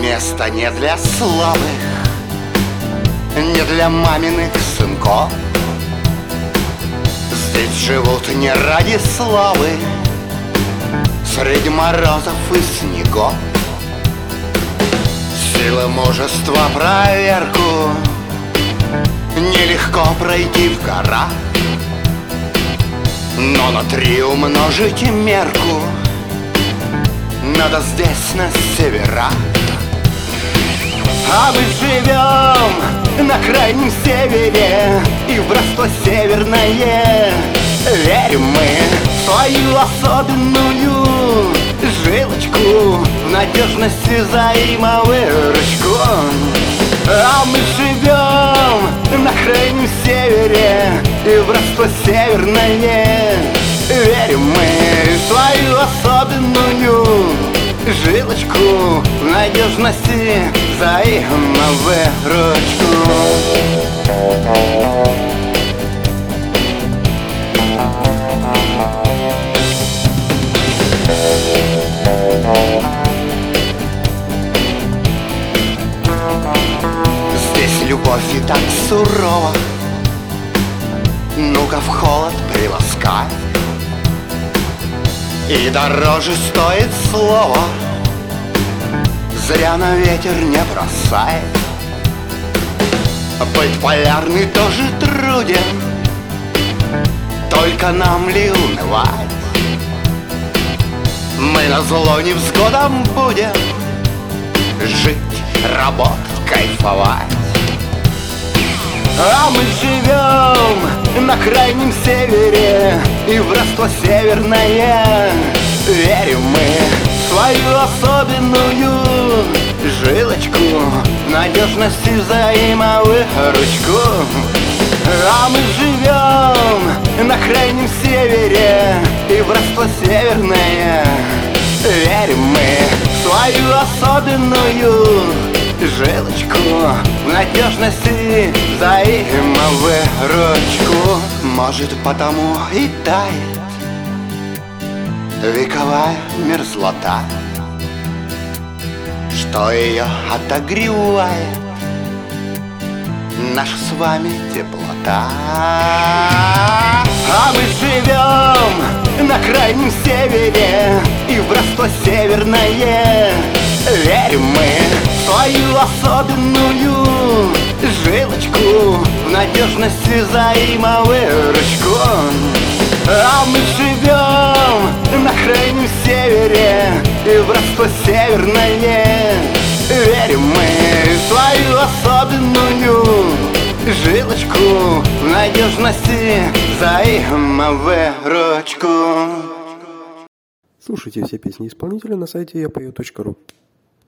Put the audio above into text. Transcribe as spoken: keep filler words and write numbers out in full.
место не для слабых, не для маминых сынков. Здесь живут не ради славы, среди морозов и снегов. Сила мужества проверку нелегко пройти в горах, но на три умножить мерку надо здесь, на северах. А мы живем на крайнем севере, и в братство северное верим мы в свою особенную жилочку, в надежности взаимовыручку. А мы живем на крайнем севере, и в братство северное верим мы в свою особенную жилочку, в надежности взаимовыручку. Здесь любовь и так сурова, ну-ка в холод приласкай. И дороже стоит слово, зря на ветер не бросай. Быть полярный тоже труден, только нам ли унывать? Мы назло невзгодам будем жить, работать, кайфовать. А мы живем на крайнем севере, и в братство северное верим мы в свою особенную жилочку, в надежности взаимовыручку. А мы живем на крайнем севере, и в братство северное верим мы в свою особенную жилочку, в надежности взаимовыручку. Может, потому и тает вековая мерзлота, что ее отогревает наша с вами теплота. А мы живем на крайнем севере, и в братство северное верим мы в свою особенную жилочку, в надежности взаимовыручку. А мы живем на крайнем севере, и в братство северное верим мы в свою особенную жилочку, в надежности взаимовыручку. Слушайте все песни исполнителя на сайте я пою точка ру.